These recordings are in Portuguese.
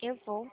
Eu vou.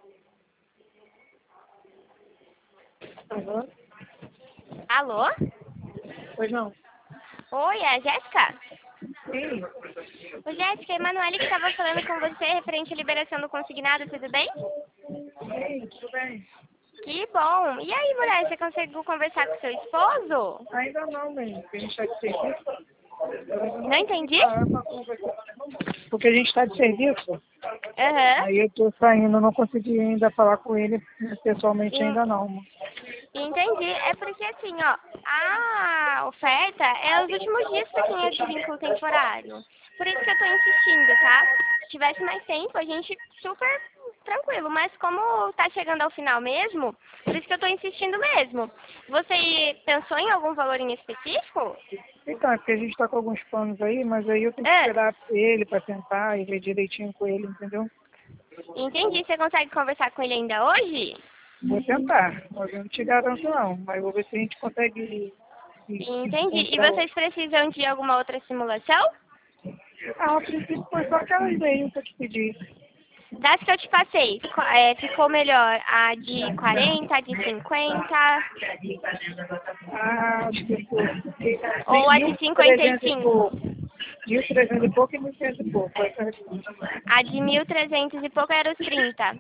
Alô? Alô? Pois não. Oi, é a Jéssica? Sim. Ô, Jéssica, é a Emanuele que estava falando com você referente à liberação do consignado, tudo bem? Sim, tudo bem. Que bom. E aí, mulher, você conseguiu conversar com seu esposo? Ainda não, bem, porque a gente está de serviço. Eu ainda Não entendi? parar pra conversar. Porque a gente está de serviço. Aham. Aí eu estou saindo, não consegui ainda falar com ele pessoalmente En- ainda não. Entendi. É porque assim, ó, a oferta é os últimos dias para quem é de vínculo temporário. Por isso que eu tô insistindo, tá? Se tivesse mais tempo, a gente super tranquilo. Mas como tá chegando ao final mesmo, por isso que eu tô insistindo mesmo. Você pensou em algum valor em específico? Então, é porque a gente está com alguns planos aí, mas aí eu tenho que É, esperar ele para tentar e ver direitinho com ele, entendeu? entendi. Você consegue conversar com ele ainda hoje? Vou tentar, mas eu não te garanto não, mas vou ver se a gente consegue se Entendi. E encontrar. vocês precisam de alguma outra simulação? Ah, a princípio foi só aquela e-mail que eu te pedi. Das que eu te passei, ficou melhor a de 40, a de 50 Ah, acho que foi ou a de 1.300 e 55? pouco. 1.300 e pouco e 1.100 e pouco. Essa resposta. A de 1.300 e pouco era os 30.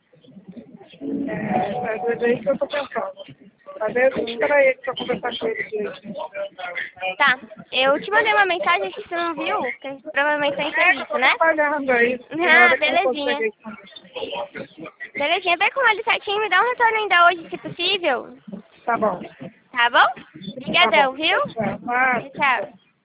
É dois aí que eu tô pensando. Às vezes eu vou Hum, esperar ele para conversar com ele direitinho. Tá, eu te mandei uma mensagem que você não viu, que provavelmente tá em É que eu serviço, tô né? trabalhando aí. Tem Ah, hora que eu não consigo belezinha. responder. Belezinha, vê com ele certinho, me dá um retorno ainda hoje, se possível. Tá bom. Tá bom? Tá bom. Obrigadão, viu? Tchau, tchau. Tchau.